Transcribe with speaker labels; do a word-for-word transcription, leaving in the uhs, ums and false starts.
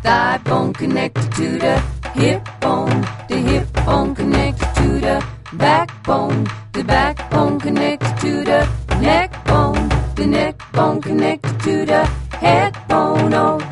Speaker 1: thigh bone connected to the hip bone. The hip bone connected to the backbone. The backbone connected to the neck bone. The neck bone connected to the head bone. Oh,